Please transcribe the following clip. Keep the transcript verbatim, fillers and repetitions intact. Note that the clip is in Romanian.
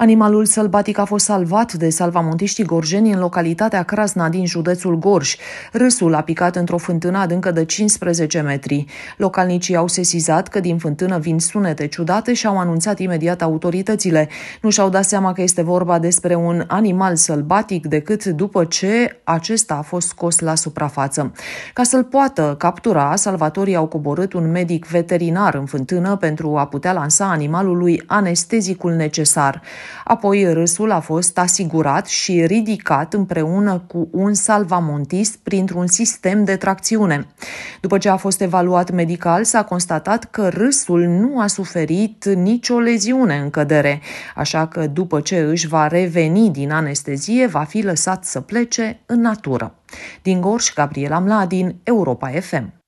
Animalul sălbatic a fost salvat de salvamontiștii gorjeni în localitatea Crasna din județul Gorj. Râsul a picat într-o fântână adâncă de cincisprezece metri. Localnicii au sesizat că din fântână vin sunete ciudate și au anunțat imediat autoritățile. Nu și-au dat seama că este vorba despre un animal sălbatic decât după ce acesta a fost scos la suprafață. Ca să-l poată captura, salvatorii au coborât un medic veterinar în fântână pentru a putea lansa animalului anestezicul necesar. Apoi râsul a fost asigurat și ridicat împreună cu un salvamontist printr-un sistem de tracțiune. După ce a fost evaluat medical, s-a constatat că râsul nu a suferit nicio leziune în cădere, așa că după ce își va reveni din anestezie, va fi lăsat să plece în natură. Din Gorj, Gabriela Mladin, Europa F M.